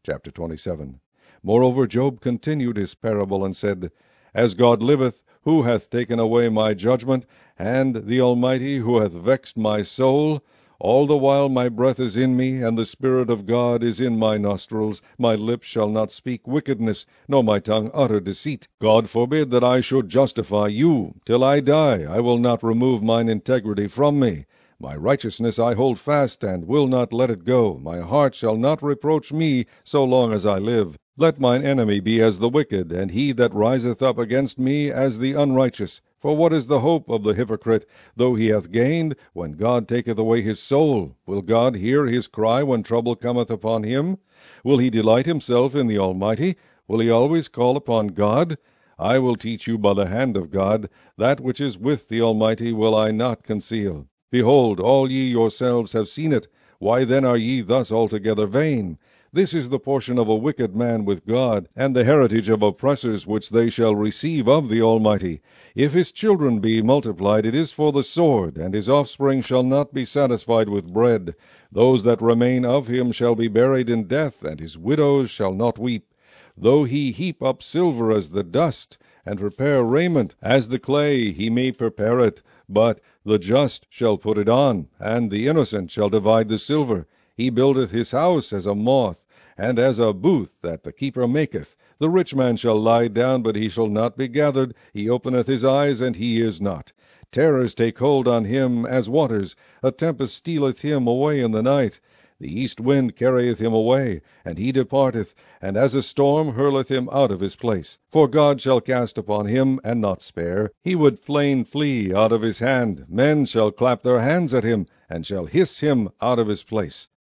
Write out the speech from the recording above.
Chapter 27. Moreover Job continued his parable, and said, As God liveth, who hath taken away my judgment, and the Almighty, who hath vexed my soul? All the while my breath is in me, and the Spirit of God is in my nostrils. My lips shall not speak wickedness, nor my tongue utter deceit. God forbid that I should justify you. Till I die, I will not remove mine integrity from me. My righteousness I hold fast, and will not let it go. My heart shall not reproach me so long as I live. Let mine enemy be as the wicked, and he that riseth up against me as the unrighteous. For what is the hope of the hypocrite, though he hath gained, when God taketh away his soul? Will God hear his cry when trouble cometh upon him? Will he delight himself in the Almighty? Will he always call upon God? I will teach you by the hand of God. That which is with the Almighty will I not conceal. Behold, all ye yourselves have seen it. Why then are ye thus altogether vain? This is the portion of a wicked man with God, and the heritage of oppressors which they shall receive of the Almighty. If his children be multiplied, it is for the sword, and his offspring shall not be satisfied with bread. Those that remain of him shall be buried in death, and his widows shall not weep. Though he heap up silver as the dust, and prepare raiment as the clay, he may prepare it, but the just shall put it on, and the innocent shall divide the silver. He buildeth his house as a moth, and as a booth that the keeper maketh. The rich man shall lie down, but he shall not be gathered. He openeth his eyes, and he is not. Terrors take hold on him as waters. A tempest stealeth him away in the night. The east wind carrieth him away, and he departeth, and as a storm hurleth him out of his place. For God shall cast upon him, and not spare. He would fain flee out of his hand. Men shall clap their hands at him, and shall hiss him out of his place.